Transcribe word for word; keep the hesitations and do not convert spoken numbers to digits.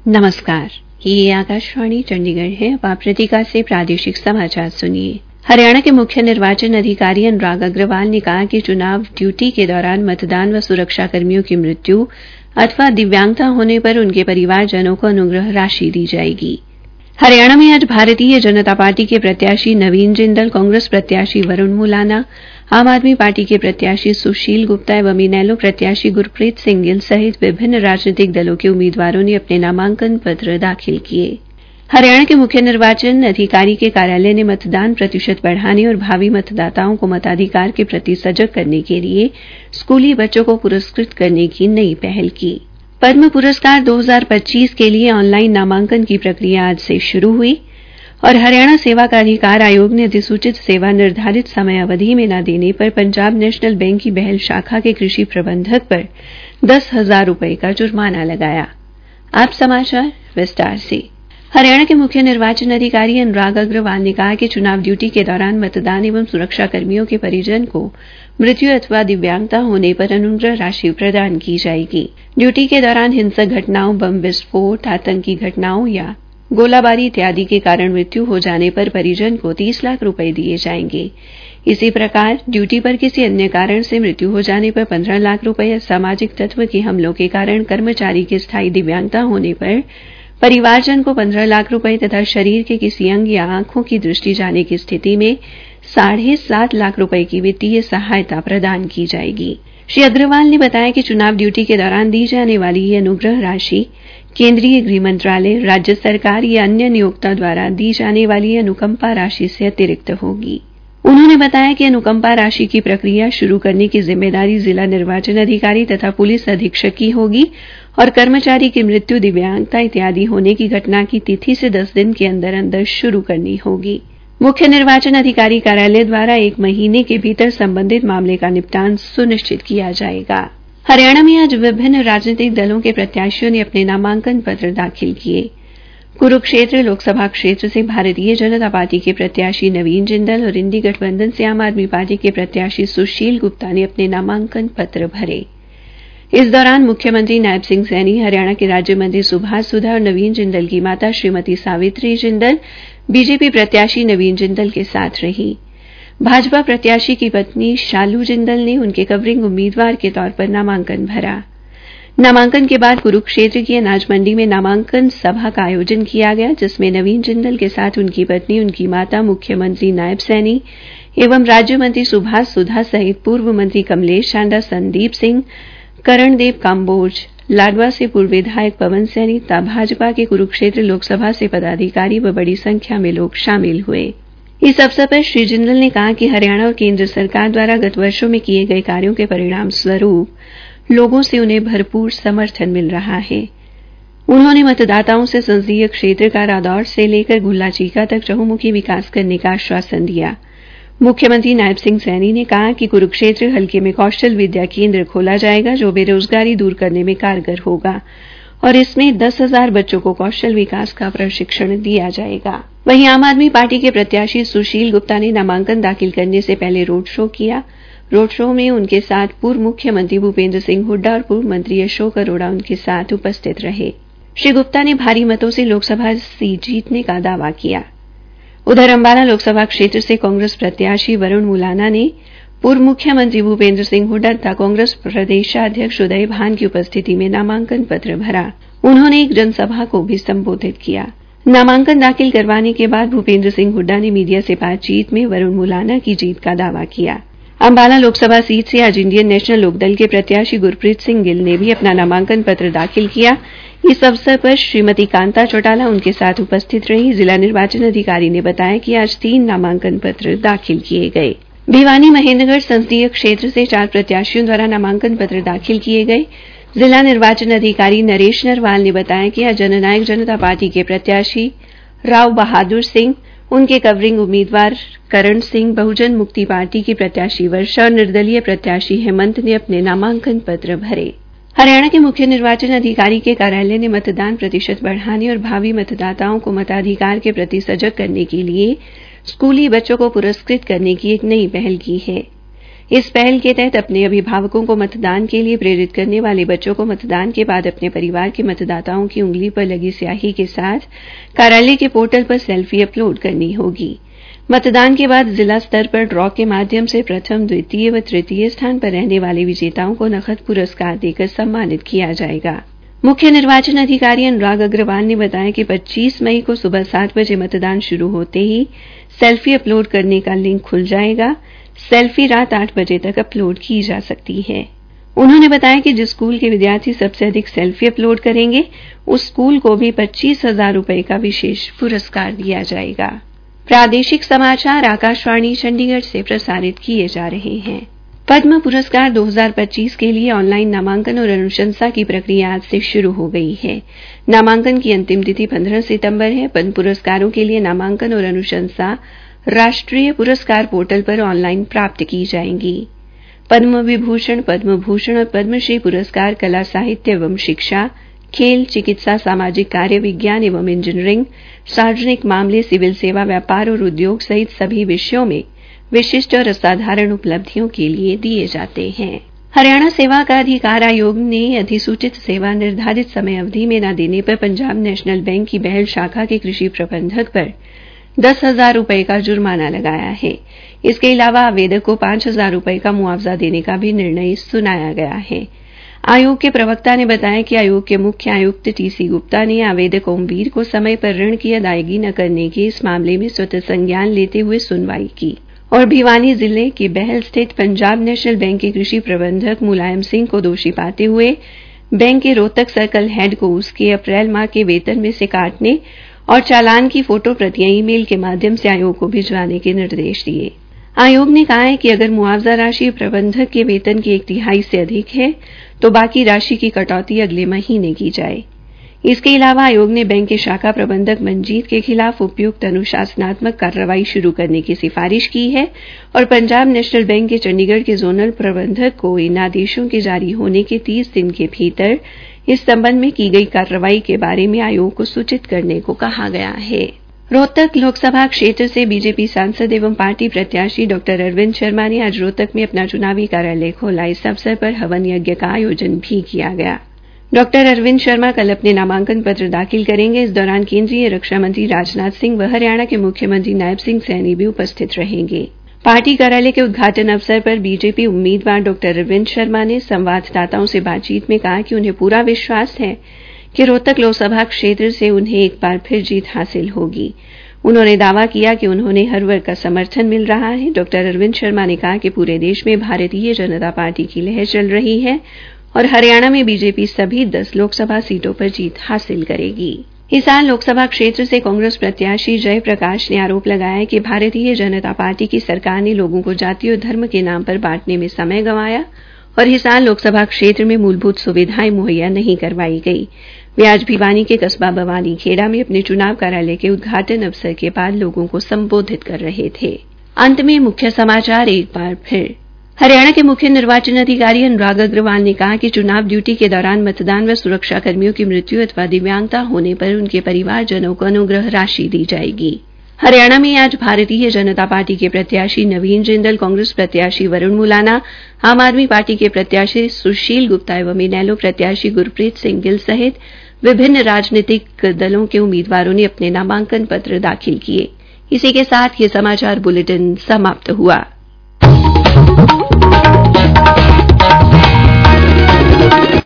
नमस्कार, ये आकाशवाणी चंडीगढ़ है। अब आप प्रतिका से प्रादेशिक समाचार सुनिए। हरियाणा के मुख्य निर्वाचन अधिकारी अनुराग अग्रवाल ने कहा कि चुनाव ड्यूटी के दौरान मतदान व सुरक्षा कर्मियों की मृत्यु अथवा दिव्यांगता होने पर उनके परिवारजनों को अनुग्रह राशि दी जाएगी। हरियाणा में आज भारतीय जनता पार्टी के प्रत्याशी नवीन जिंदल, कांग्रेस प्रत्याशी वरुण मुलाना, आम आदमी पार्टी के प्रत्याशी सुशील गुप्ता एवं इनेलो प्रत्याशी गुरप्रीत सिंह गिल सहित विभिन्न राजनीतिक दलों के उम्मीदवारों ने अपने नामांकन पत्र दाखिल किए। हरियाणा के मुख्य निर्वाचन अधिकारी के कार्यालय ने मतदान प्रतिशत बढ़ाने और भावी मतदाताओं को मताधिकार के प्रति सजग करने के लिए स्कूली बच्चों को पुरस्कृत करने की नई पहल की। पद्म पुरस्कार दो हज़ार पच्चीस के लिए ऑनलाइन नामांकन की प्रक्रिया आज से शुरू हुई और हरियाणा सेवा का अधिकार आयोग ने अधिसूचित सेवा निर्धारित समय अवधि में न देने पर पंजाब नेशनल बैंक की बहल शाखा के कृषि प्रबंधक पर दस हजार रुपये का जुर्माना लगाया। आप समाचार विस्तार से। हरियाणा के मुख्य निर्वाचन अधिकारी अनुराग अग्रवाल ने कहा कि चुनाव ड्यूटी के दौरान मतदान एवं सुरक्षा कर्मियों के परिजन को मृत्यु अथवा दिव्यांगता होने पर अनुग्रह राशि प्रदान की जाएगी। ड्यूटी के दौरान हिंसक घटनाओं, बम विस्फोट, आतंकी घटनाओं या गोलाबारी इत्यादि के कारण मृत्यु हो जाने पर परिजन को तीस लाख रुपए दिए जाएंगे। इसी प्रकार ड्यूटी पर किसी अन्य कारण से मृत्यु हो जाने पर पंद्रह लाख रुपए, सामाजिक तत्व के हमलों के कारण कर्मचारी की स्थायी दिव्यांगता होने पर परिवारजन को पंद्रह लाख रुपए तथा शरीर के किसी अंग या आंखों की दृष्टि जाने की स्थिति में साढ़े सात लाख रुपए की वित्तीय सहायता प्रदान की जाएगी। श्री अग्रवाल ने बताया कि चुनाव ड्यूटी के दौरान दी जाने वाली यह अनुग्रह राशि केंद्रीय गृह मंत्रालय, राज्य सरकार या अन्य नियोक्ता द्वारा दी जाने वाली अनुकंपा राशि से अतिरिक्त होगी। उन्होंने बताया कि अनुकंपा राशि की प्रक्रिया शुरू करने की जिम्मेदारी जिला निर्वाचन अधिकारी तथा पुलिस अधीक्षक की होगी और कर्मचारी की मृत्यु, दिव्यांगता इत्यादि होने की घटना की तिथि से दस दिन के अंदर अंदर शुरू करनी होगी। मुख्य निर्वाचन अधिकारी कार्यालय द्वारा एक महीने के भीतर संबंधित मामले का निपटान सुनिश्चित किया जाएगा। हरियाणा में आज विभिन्न राजनीतिक दलों के प्रत्याशियों ने अपने नामांकन पत्र दाखिल किए। कुरुक्षेत्र लोकसभा क्षेत्र से भारतीय जनता पार्टी के प्रत्याशी नवीन जिंदल और इंडी गठबंधन से आम आदमी पार्टी के प्रत्याशी सुशील गुप्ता ने अपने नामांकन पत्र भरे। इस दौरान मुख्यमंत्री नायब सिंह सैनी, हरियाणा के राज्य मंत्री सुभाष सुधा और नवीन जिंदल की माता श्रीमती सावित्री जिंदल बीजेपी प्रत्याशी नवीन जिंदल के साथ रही। भाजपा प्रत्याशी की पत्नी शालू जिंदल ने उनके कवरिंग उम्मीदवार के तौर पर नामांकन भरा। नामांकन के बाद कुरुक्षेत्र की अनाज मंडी में नामांकन सभा का आयोजन किया गया, जिसमें नवीन जिंदल के साथ उनकी पत्नी, उनकी माता, मुख्यमंत्री नायब सैनी एवं राज्य मंत्री सुभाष सुधा सहित पूर्व मंत्री कमलेश सांडा, संदीप सिंह, करणदेव काम्बोज, लाडवा से पूर्व विधायक पवन सैनी तथा भाजपा के कुरुक्षेत्र लोकसभा से पदाधिकारी व बड़ी संख्या में लोग शामिल हुए। इस अवसर पर श्री जिंदल ने कहा कि हरियाणा और केंद्र सरकार द्वारा गत वर्षों में किए गए कार्यों के परिणाम स्वरूप लोगों से उन्हें भरपूर समर्थन मिल रहा है। उन्होंने मतदाताओं से संसदीय क्षेत्र का रादौर से लेकर गुल्ला चीका तक चहुमुखी विकास करने का आश्वासन दिया। मुख्यमंत्री नायब सिंह सैनी ने कहा कि कुरुक्षेत्र हलके में कौशल विद्या केंद्र खोला जाएगा, जो बेरोजगारी दूर करने में कारगर होगा और इसमें दस हजार बच्चों को कौशल विकास का प्रशिक्षण दिया जाएगा। वहीं आम आदमी पार्टी के प्रत्याशी सुशील गुप्ता ने नामांकन दाखिल करने से पहले रोड शो किया। रोड शो में उनके साथ पूर्व मुख्यमंत्री भूपेंद्र सिंह हुड्डा और पूर्व मंत्री अशोक अरोड़ा उनके साथ उपस्थित रहे। श्री गुप्ता ने भारी मतों से लोकसभा सीट जीतने का दावा किया। उधर अंबाला लोकसभा क्षेत्र से कांग्रेस प्रत्याशी वरुण मुलाना ने पूर्व मुख्यमंत्री भूपेंद्र सिंह हुड्डा तथा कांग्रेस प्रदेशाध्यक्ष उदय भान की उपस्थिति में नामांकन पत्र भरा। उन्होंने एक जनसभा को भी संबोधित किया। नामांकन दाखिल करवाने के बाद भूपेंद्र सिंह हुड्डा ने मीडिया से बातचीत में वरुण मुलाना की जीत का दावा किया। अंबाला लोकसभा सीट से आज इंडियन नेशनल लोकदल के प्रत्याशी गुरप्रीत सिंह गिल ने भी अपना नामांकन पत्र दाखिल किया। इस अवसर पर श्रीमती कांता चौटाला उनके साथ उपस्थित रही। जिला निर्वाचन अधिकारी ने बताया कि आज तीन नामांकन पत्र दाखिल किए गए। भिवानी महेंद्रगढ़ संसदीय क्षेत्र से चार प्रत्याशियों द्वारा नामांकन पत्र दाखिल किए गए। जिला निर्वाचन अधिकारी नरेश नरवाल ने बताया कि आज जननायक जनता पार्टी के प्रत्याशी राव बहादुर सिंह, उनके कवरिंग उम्मीदवार करण सिंह, बहुजन मुक्ति पार्टी की प्रत्याशी वर्षा और निर्दलीय प्रत्याशी हेमंत ने अपने नामांकन पत्र भरे। हरियाणा के मुख्य निर्वाचन अधिकारी के कार्यालय ने मतदान प्रतिशत बढ़ाने और भावी मतदाताओं को मताधिकार के प्रति सजग करने के लिए स्कूली बच्चों को पुरस्कृत करने की एक नई पहल की है। इस पहल के तहत अपने अभिभावकों को मतदान के लिए प्रेरित करने वाले बच्चों को मतदान के बाद अपने परिवार के मतदाताओं की उंगली पर लगी स्याही के साथ कार्यालय के पोर्टल पर सेल्फी अपलोड करनी होगी। मतदान के बाद जिला स्तर पर ड्रॉ के माध्यम से प्रथम, द्वितीय व तृतीय स्थान पर रहने वाले विजेताओं को नकद पुरस्कार देकर सम्मानित किया जाएगा। मुख्य निर्वाचन अधिकारी अनुराग अग्रवाल ने बताया कि पच्चीस मई को सुबह सात बजे मतदान शुरू होते ही सेल्फी अपलोड करने का लिंक खुल जाएगा। सेल्फी रात आठ बजे तक अपलोड की जा सकती है। उन्होंने बताया कि जिस स्कूल के विद्यार्थी सबसे अधिक सेल्फी अपलोड करेंगे उस स्कूल को भी पच्चीस हजार रुपये का विशेष पुरस्कार दिया जाएगा। प्रादेशिक समाचार आकाशवाणी चंडीगढ़ से प्रसारित किए जा रहे हैं। पद्म पुरस्कार दो हज़ार पच्चीस के लिए ऑनलाइन नामांकन और अनुशंसा की प्रक्रिया आज से शुरू हो गई है। नामांकन की अंतिम तिथि पंद्रह सितंबर है। पद्म पुरस्कारों के लिए नामांकन और अनुशंसा राष्ट्रीय पुरस्कार पोर्टल पर ऑनलाइन प्राप्त की जाएंगी। पद्म विभूषण, पद्म भूषण और पद्मश्री पुरस्कार कला, साहित्य एवं शिक्षा, खेल, चिकित्सा, सामाजिक कार्य, विज्ञान एवं इंजीनियरिंग, सार्वजनिक मामले, सिविल सेवा, व्यापार और उद्योग सहित सभी विषयों में विशिष्ट और असाधारण उपलब्धियों के लिए दिए जाते हैं। हरियाणा सेवा का अधिकार आयोग ने अधिसूचित सेवा निर्धारित समय अवधि में न देने पर पंजाब नेशनल बैंक की बहल शाखा के कृषि प्रबंधक पर दस हजार रुपये का जुर्माना लगाया है। इसके अलावा आवेदक को पांच हजार रुपये का मुआवजा देने का भी निर्णय सुनाया गया है। आयोग के प्रवक्ता ने बताया कि आयोग के मुख्य आयुक्त टीसी गुप्ता ने आवेदक ओमवीर को समय पर ऋण की अदायगी न करने के इस मामले में स्वतः संज्ञान लेते हुए सुनवाई की और भिवानी जिले के बहल स्थित पंजाब नेशनल बैंक के कृषि प्रबंधक मुलायम सिंह को दोषी पाते हुए बैंक के रोहतक सर्कल हेड को उसके अप्रैल माह के वेतन में से काटने और चालान की फोटो प्रतियां ईमेल के माध्यम से आयोग को भिजवाने के निर्देश दिए। आयोग ने कहा है कि अगर मुआवजा राशि प्रबंधक के वेतन की एक तिहाई से अधिक है तो बाकी राशि की कटौती अगले महीने की जाए। इसके अलावा आयोग ने बैंक के शाखा प्रबंधक मंजीत के खिलाफ उपयुक्त अनुशासनात्मक कार्रवाई शुरू करने की सिफारिश की है और पंजाब नेशनल बैंक के चंडीगढ़ के जोनल प्रबंधक को इन आदेशों के जारी होने के तीस दिन के भीतर इस संबंध में की गई कार्रवाई के बारे में आयोग को सूचित करने को कहा गया है। रोहतक लोकसभा क्षेत्र से बीजेपी सांसद एवं पार्टी प्रत्याशी डॉ अरविंद शर्मा ने आज रोहतक में अपना चुनावी कार्यालय खोला। इस अवसर पर हवन यज्ञ का आयोजन भी किया गया। डॉ अरविंद शर्मा कल अपने नामांकन पत्र दाखिल करेंगे। इस दौरान केंद्रीय रक्षा मंत्री राजनाथ सिंह व हरियाणा के मुख्यमंत्री नायब सिंह सैनी भी उपस्थित रहेंगे। पार्टी कार्यालय के उद्घाटन अवसर पर बीजेपी उम्मीदवार डॉ अरविंद शर्मा ने संवाददाताओं से बातचीत में कहा कि उन्हें पूरा विश्वास है कि रोहतक लोकसभा क्षेत्र से उन्हें एक बार फिर जीत हासिल होगी। उन्होंने दावा किया कि उन्होंने हर वर्ग का समर्थन मिल रहा है। डॉ अरविंद शर्मा ने कहा कि पूरे देश में भारतीय जनता पार्टी की लहर चल रही है और हरियाणा में बीजेपी सभी दस लोकसभा सीटों पर जीत हासिल करेगी। हिसार लोकसभा क्षेत्र से कांग्रेस प्रत्याशी जय प्रकाश ने आरोप लगाया कि भारतीय जनता पार्टी की सरकार ने लोगों को जाति और धर्म के नाम पर बांटने में समय गंवाया और हिसार लोकसभा क्षेत्र में मूलभूत सुविधाएं मुहैया नहीं करवाई गई। वे आज भिवानी के कस्बा बवानी खेड़ा में अपने चुनाव कार्यालय के उद्घाटन अवसर के बाद लोगों को संबोधित कर रहे थे। अंत में मुख्य समाचार एक बार फिर। हरियाणा के मुख्य निर्वाचन अधिकारी अनुराग अग्रवाल ने कहा कि चुनाव ड्यूटी के दौरान मतदान व सुरक्षा कर्मियों की मृत्यु अथवा दिव्यांगता होने पर उनके परिवारजनों को अनुग्रह राशि दी जाएगी। हरियाणा में आज भारतीय जनता पार्टी के प्रत्याशी नवीन जिंदल, कांग्रेस प्रत्याशी वरुण मुलाना, आम आदमी पार्टी के प्रत्याशी सुशील गुप्ता एवं इनेलो प्रत्याशी गुरप्रीत सिंह गिल सहित विभिन्न राजनीतिक दलों के उम्मीदवारों ने अपने नामांकन पत्र दाखिल किए। इसी के साथ ये समाचार बुलेटिन समाप्त हुआ।